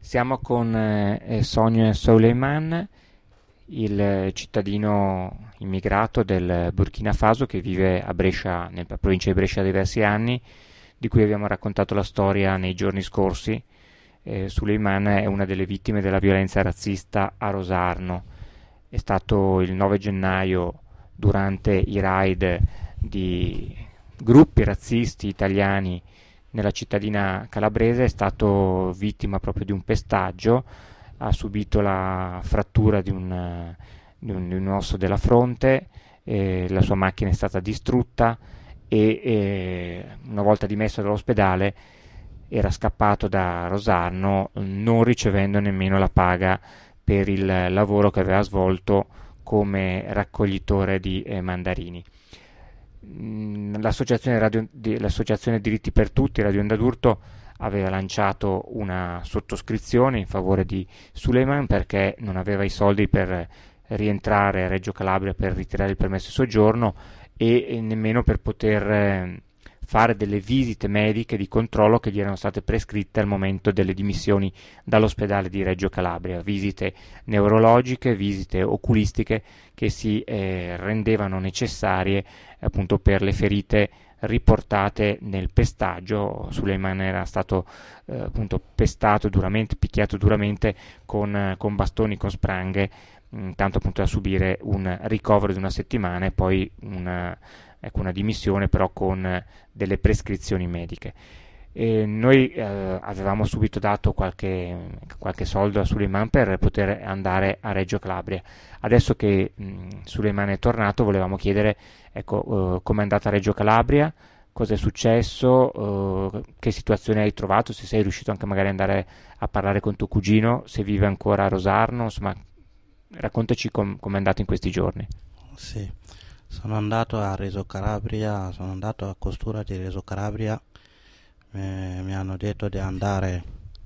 Siamo con Sonia Souleiman, il cittadino immigrato del Burkina Faso che vive a Brescia, nella provincia di Brescia da diversi anni, di cui abbiamo raccontato la storia nei giorni scorsi. Souleiman è una delle vittime della violenza razzista a Rosarno. È stato il 9 gennaio, durante i raid di gruppi razzisti italiani nella cittadina calabrese, è stato vittima proprio di un pestaggio, ha subito la frattura di un osso della fronte, la sua macchina è stata distrutta e una volta dimesso dall'ospedale era scappato da Rosarno, non ricevendo nemmeno la paga per il lavoro che aveva svolto come raccoglitore di mandarini. L'associazione Diritti per Tutti, Radio Onda d'Urto, aveva lanciato una sottoscrizione in favore di Souleiman perché non aveva i soldi per rientrare a Reggio Calabria per ritirare il permesso di soggiorno e nemmeno per poter fare delle visite mediche di controllo che gli erano state prescritte al momento delle dimissioni dall'ospedale di Reggio Calabria, visite neurologiche, visite oculistiche che si rendevano necessarie appunto per le ferite riportate nel pestaggio. Souleiman era stato appunto pestato duramente, picchiato duramente con bastoni, con spranghe, tanto appunto da subire un ricovero di una settimana e poi una dimissione, però con delle prescrizioni mediche. Noi avevamo subito dato qualche soldo a Souleiman per poter andare a Reggio Calabria. Adesso che Souleiman è tornato, volevamo chiedere com'è andata a Reggio Calabria, cosa è successo, che situazione hai trovato, se sei riuscito anche magari ad andare a parlare con tuo cugino, se vive ancora a Rosarno, insomma raccontaci com'è andato in questi giorni. Sì, sono andato a Reggio Calabria, sono andato a Questura di Reggio Calabria. Mi hanno detto di andare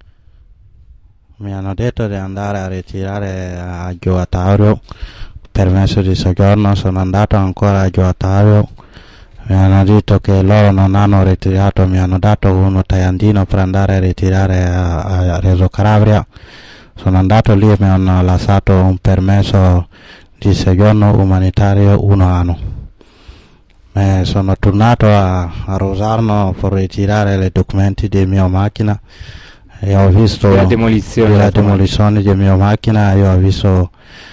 a ritirare a Gioatario permesso di soggiorno. Sono andato ancora a Gioatario, mi hanno detto che loro non hanno ritirato, mi hanno dato uno tagliandino per andare a ritirare a Reggio Calabria. Sono andato lì e mi hanno lasciato un permesso di soggiorno umanitario 1 anno. Sono tornato a Rosarno per ritirare i documenti di mia macchina e ho visto la demolizione di mia macchina e ho visto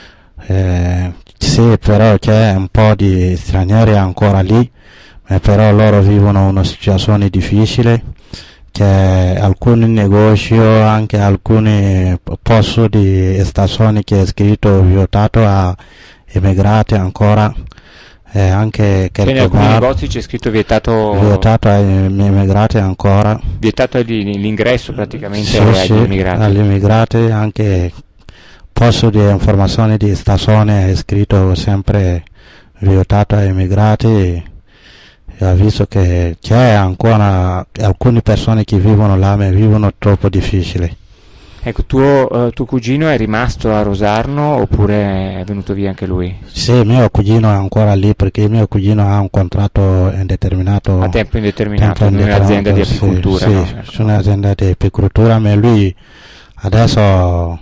sì, però c'è un po' di stranieri ancora lì, però loro vivono una situazione difficile, che alcuni negozi, anche alcuni posti di stazioni che è scritto vietato a immigrati ancora. Anche che in alcuni negozi c'è scritto vietato ai immigrati ancora, vietato l'ingresso praticamente sì, agli immigrati. Agli immigrati, anche posto di informazioni di stazione è scritto sempre vietato ai immigrati. E ho visto che c'è ancora alcune persone che vivono là, ma vivono troppo difficili. Ecco, tuo cugino è rimasto a Rosarno oppure è venuto via anche lui? Sì, mio cugino è ancora lì perché mio cugino ha un contratto indeterminato. A tempo indeterminato, in un'azienda di apicoltura. Sì, no? Su un'azienda di apicoltura, ma lui adesso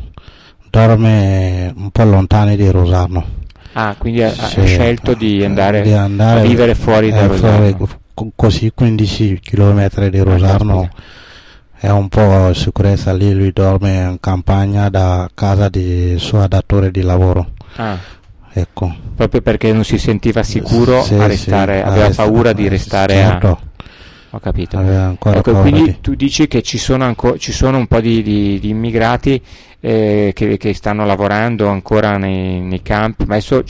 dorme un po' lontano di Rosarno. Ah, quindi ha scelto di andare a vivere fuori da Rosarno. Così 15 km di Rosarno. È un po' sicurezza lì, lui dorme in campagna da casa di suo datore di lavoro. Ecco. Proprio perché non si sentiva sicuro a restare, aveva paura di restare certo. Ho capito. Ecco, quindi tu dici che ci sono un po' di immigrati che stanno lavorando ancora nei campi, ma adesso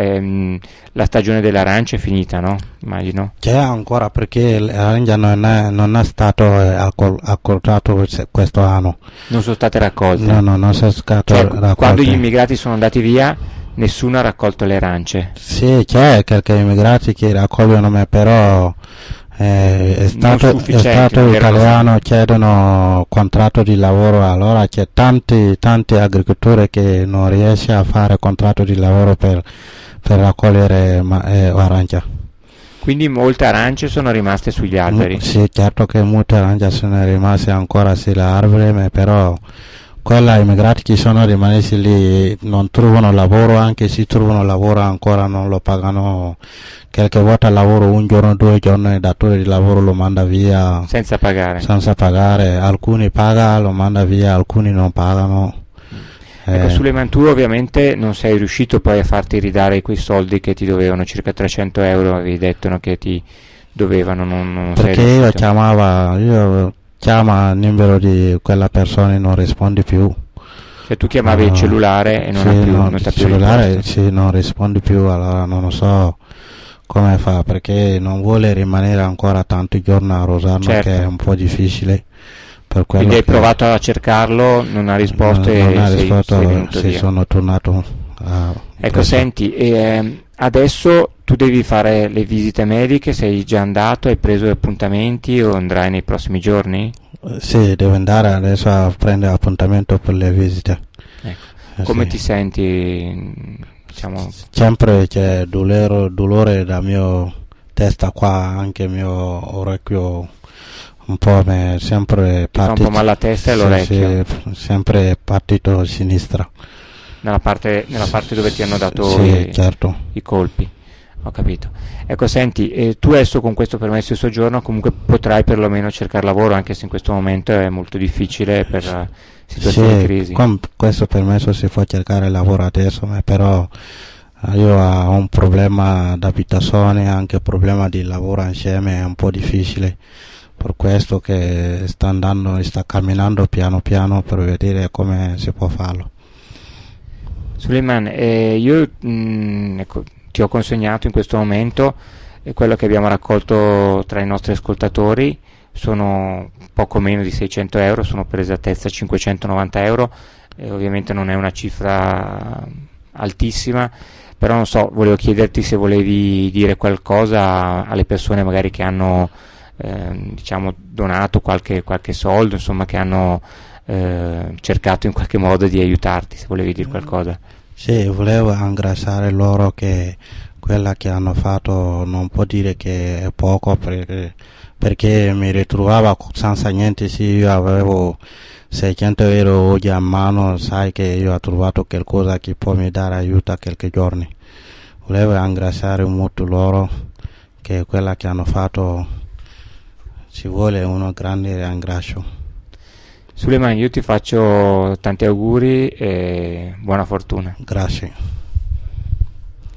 la stagione dell'arancia è finita, no? Immagino. C'è ancora perché l'arancia non è stato accordato questo anno. Non sono state raccolte? No, non sono state raccolte. Quando gli immigrati sono andati via, nessuno ha raccolto le arance? Sì, c'è qualche immigrati che raccolgono, ma però è stato italiano, chiedono contratto di lavoro, allora c'è tanti agricoltori che non riescono a fare contratto di lavoro per raccogliere arancia. Quindi molte arance sono rimaste sugli alberi? Sì, certo che molte arance sono rimaste ancora sulle alberi, ma però quella immigrati che sono rimasti lì non trovano lavoro, anche se trovano lavoro ancora non lo pagano, qualche volta lavoro un giorno, 2 giorni, il datore di lavoro lo manda via senza pagare. Alcuni paga, lo manda via, alcuni non pagano. Ecco, Suleiman, tu ovviamente non sei riuscito poi a farti ridare quei soldi che ti dovevano, circa 300 euro, avevi detto, no, che ti dovevano, non sei Perché riuscito. io chiama il numero di quella persona e non rispondi più. Cioè tu chiamavi il cellulare e non ha più, non il t'ha più cellulare risposto. sì, non rispondi più, allora non lo so come fa, perché non vuole rimanere ancora tanti giorni a Rosarno, Certo. che è un po' difficile. Per quello Quindi hai che provato a cercarlo, non ha risposto non ha e risposto, sei venuto via. sono tornato a Ecco, preso. senti, adesso tu devi fare le visite mediche, sei già andato, hai preso gli appuntamenti o andrai nei prossimi giorni? Sì, devo andare adesso a prendere appuntamento per le visite. Ecco. Come Sì. ti senti? Diciamo, Sempre c'è dolore da mia testa qua, anche il mio orecchio un po' mi è sempre ti fa un partito. po' male la testa e Sì, l'orecchio, sì, sempre partito a sinistra. nella parte dove ti hanno dato Sì, certo. i colpi. Ho capito. Ecco, senti, tu adesso con questo permesso di soggiorno comunque potrai perlomeno cercare lavoro, anche se in questo momento è molto difficile per la situazione di Sì, crisi. con questo permesso si può cercare lavoro adesso, però io ho un problema d'abitazione, anche un problema di lavoro insieme, è un po' difficile. Per questo che sta camminando piano piano per vedere come si può farlo. Suleiman, io ecco, ti ho consegnato in questo momento quello che abbiamo raccolto tra i nostri ascoltatori, sono poco meno di 600 euro, sono per esattezza 590 euro, ovviamente non è una cifra altissima, però non so, volevo chiederti se volevi dire qualcosa alle persone magari che hanno diciamo donato qualche soldo, insomma che hanno cercato in qualche modo di aiutarti, se volevi dire qualcosa. Sì, volevo ringraziare loro che quella che hanno fatto non può dire che è poco perché mi ritrovavo senza niente, sì, io avevo 600 euro oggi a mano, sai che io ho trovato qualcosa che può mi dare aiuto a qualche giorni. Volevo ringraziare molto loro che quella che hanno fatto ci vuole uno grande ringrazio. Suleiman, io ti faccio tanti auguri e buona fortuna. Grazie.